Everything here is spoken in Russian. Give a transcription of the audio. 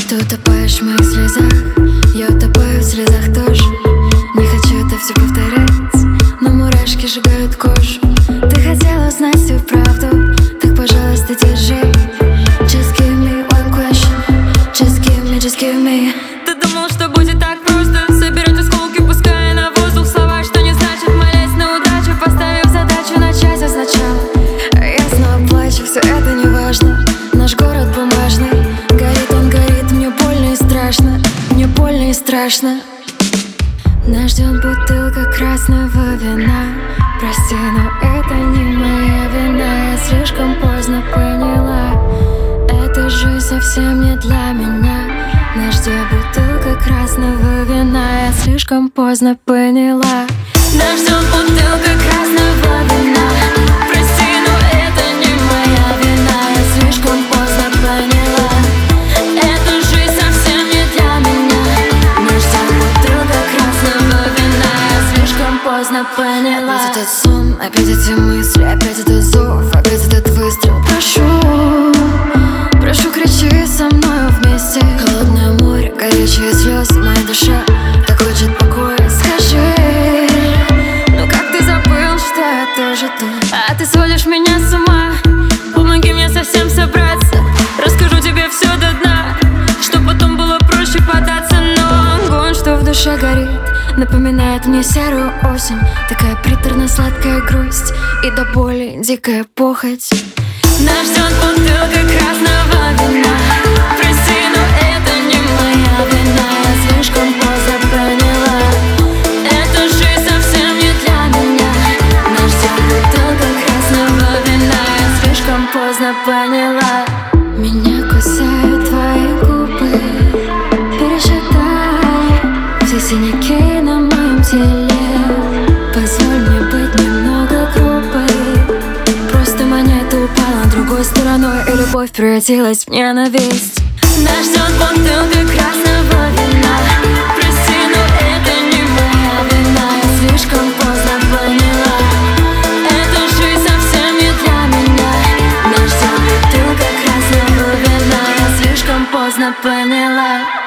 Ты утопаешь в моих слезах, я утопаю в слезах тоже. Не хочу это все повторять, но мурашки сжигают кожу. Ты хотела узнать всю правду, так, пожалуйста, держи. Just give me one question, just give me. Ты думал, что будет так просто собирать осколки, пуская на воздух слова, что не значит молясь на удачу, поставив задачу начать все сначала. Я снова плачу, все это не важно. Наш город бумажный, горит он, горит. Мне больно и страшно, мне больно и страшно. Нас ждет бутылка красного вина. Прости, но это не моя вина. Я слишком поздно поняла, эта жизнь совсем не для меня. Нас ждет бутылка красного вина. Я слишком поздно поняла. Нас ждет бутылка красного вина. Прости, но это не моя вина. Я слишком поздно поняла, эта жизнь совсем не для меня. Нас ждет бутылка красного вина. Я слишком поздно поняла. Опять этот сон, опять эти мысли, опять этот зов, опять этот выстрел. Прошу, кричи со мною вместе. Холодное море, горячие слезы, моя душа так хочет покоя. Скажи, ну как ты забыл, что я тоже тут? А ты сводишь меня с ума. Помоги мне совсем собраться. Расскажу тебе все до дна, чтоб потом было проще податься. Но огонь, что в душе горит, напоминает мне серую осень. Такая приторно-сладкая грусть и до боли дикая похоть. Нас ждет бутылка красного вина. Прости, но это не моя вина. Я слишком поздно поняла, эта жизнь совсем не для меня. Нас ждет бутылка красного вина. Я слишком поздно поняла. Меня кусают твои губы. Пересчитай все синяки на моем теле. Позволь мне быть немного грубой. Просто монета упала другой стороной, и любовь превратилась в ненависть. Нас ждет бутылка красного вина. Прости, но это не моя вина. Я слишком поздно поняла, эта жизнь совсем не для меня. нас ждет бутылка красного вина. Я слишком поздно поняла.